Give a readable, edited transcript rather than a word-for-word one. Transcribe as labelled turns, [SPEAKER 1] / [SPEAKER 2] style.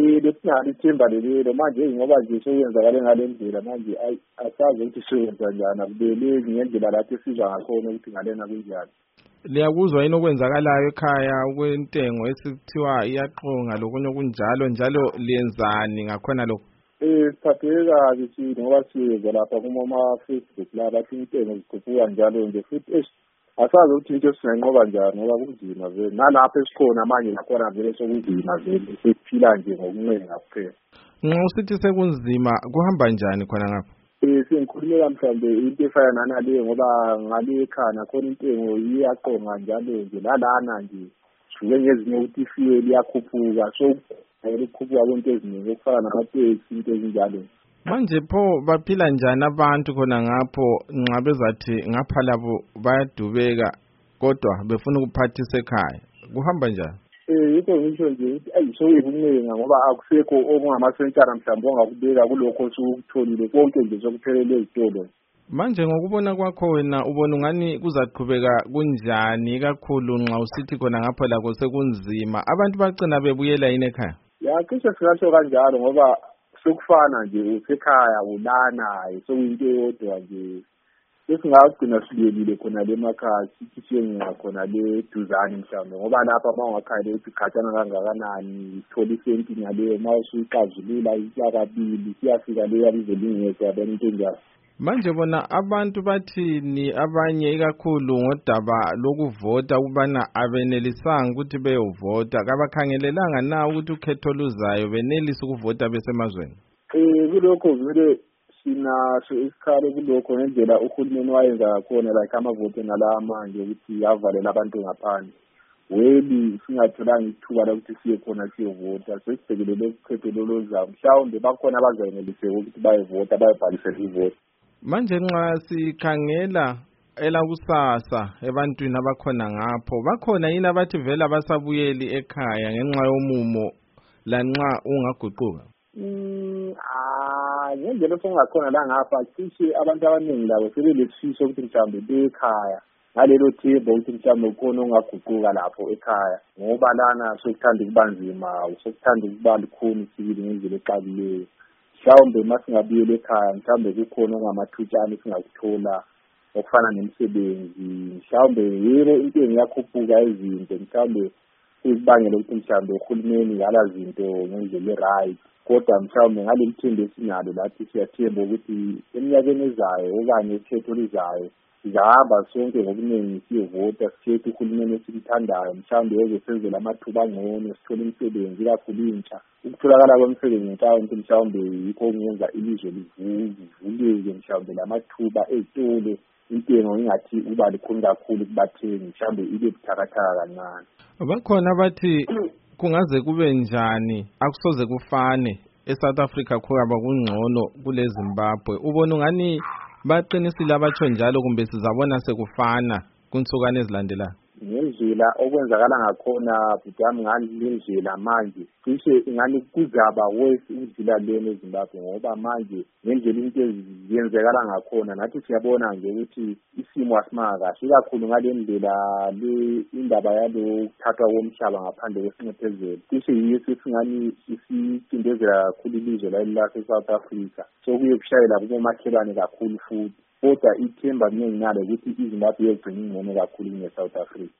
[SPEAKER 1] Lesinalo ithemba lelo manje ngoba nje sokuyenzakala ngale ndlela manje asazi ukuthi siyenza njani akubeleki ngendlela lapho esizwa ngakhona ukuthi ngalena kunjani.
[SPEAKER 2] Liyakuzwa yini okwenzakalayo ekhaya okwentengo esithiwa iyaqonga lokunye kunjalo njalo liyenzani ngakhona lokho?
[SPEAKER 1] Siphatheke kabi thina ngoba siyeza lapha kuma-Facebook la bathi intengo zikhuphuka njalo nje futhi asazi ukuthi into singayinqoba njani ngoba kunzima vele nalapho esikhona manje nakhona vele sokunzima vele sesiphila nje ngokuncenga kuphela.
[SPEAKER 2] Nxa usithi sekunzima kuhamba njani khona ngapha?
[SPEAKER 1] Sengikhulumela mhlawumbe into efana naleyo ngoba ngale ekhaya nakhona intengo iyaqonga njalo nje lalana nje suke ngezinye ukuthi ifuel liyakhuphuka so ukukhuphuka kwento eziningi okufana namateksi into ezinjalo.
[SPEAKER 2] Manje pho baphila njani abantu khona ngapho nxa bezathi ngapha labo bayadubeka kodwa befuna ukuphathisa ekhaya kuhamba njani?
[SPEAKER 1] Yikho ngisho nje ukuthi ayisokuyibuncenga ngoba akusekho okungamasentshana mhlawumbe ongakubeka kulokho osukutholile konke nje sokuphelele ezitolo.
[SPEAKER 2] Manje ngokubona kwakho wena ubona ungani kuzaqhubeka kunjani kakhulu nxa usithi khona ngapho lakho sekunzima abantu bagcina bebuyela yini ekhaya?
[SPEAKER 1] Cishe singasho kanjalo ngoba sokufana nje usekhaya ulana sokuyinto eyodwa nje sesingagcina sibuyelile khona le emakhaya sithi siyenga khona le duzane mhlawumbe ngoba lapha mawungakhayela ukuthi khatshana kangakanani sithola isenti ngaleyo ma usuyixazulula isiya kabili siyafika leyo yabize lingekho yabona into enjalo.
[SPEAKER 2] Manje bona abantu bathini abanye ikakhulu ngodaba lokuvota ukubana abenelisanga ukuthi beyovota kabakhangelelanga na ukuthi ukhetho luzayo benelisa ukuvota besemazweni?
[SPEAKER 1] Kulokho vele sinaso isikhalo kulokho ngendlela uhulumeni wayenza ngakhona like amavote nala manje ukuthi avalela abantu ngaphandle. Weli singatholanga ithuba lokuthi siye khona siyovota sesibhekelele ukhetho loluzayo mhlawumbe bakhona abazayenelise ukuthi bayevota bayobhalisela ivoti.
[SPEAKER 2] Manje nxa sikhangela elakusasa ebantwini abakhona ngapho bakhona yini abathi vele abasabuyeli ekhaya ngenxa yomumo lanxa ungaguquka?
[SPEAKER 1] Ngendlela songakhona la ngapha cishe abantu abaningi labo sebelesifiso ukuthi mhlawumbe bekhaya ngalelo themba ukuthi mhlawumbe ukhona ongaguquka lapho ekhaya ngoba lana sokuthanda ukuba nzima sokuthanda ukuba lukhuni isibili ngendlela exabileyo. Mhlawumbe masingabuyela ekhaya mhlawumbe kukhona ongamathutshana singakuthola okufana nemisebenzi mhlawumbe yebo intengo iyakhuphuka izinto mhlawumbe kuzibangela ukuthi mhlawumbe uhulumeni ngala zinto ngendlela e-right kodwa mhlawumbe ngaleli themba esinalo lathi siyathemba ukuthi eminyakeni ezayo okanye ukhetho lizayo sizahamba sonke ngobuningi siyevota sikhethe uhulumeni esimthandayo mhlawumbe ezosenzela amathuba angcono sithole imisebenzi ikakhulu intsha. Ukutholakala kwemisebenzi nhlawumbe mhlawumbe yikho kungenza ilizwe livuleke mhlawumbe lamathuba ezitolo intengo ingathi uba likhulu kakhulu kubathengi mhlawumbe ibe buthakathaka kancane.
[SPEAKER 2] Bakhona abathi kungaze kube njani akusoze kufane eSouth Africa khona kungcono kule Zimbabwe. Ubona ungani baqinisile abatsho njalo kumbe sizabona sekufana kunsukane ezilandelayo?
[SPEAKER 1] Ngendlela okwenzakala ngakhona butami ngani lendlela manje cishe ingani kuzaba worse indlela lena eZimbabwe ngoba manje ngendlela into eziyenzekala ngakhona nathi siyabona nje ukuthi isimo asimakahle ikakhulu ngale ndlela le indaba yalo ukuthathwa komhlaba ngaphandle kwesinxephezelo cishe yiyo sesingani isicindezela kakhulu ilizwe lase-South Africa sokuye kushayela kubomakhelwane kakhulu futhi kodwa ithemba mina nginalo ukuthi iZimbabwe yegcina ingcono kakhulu kune-South Africa.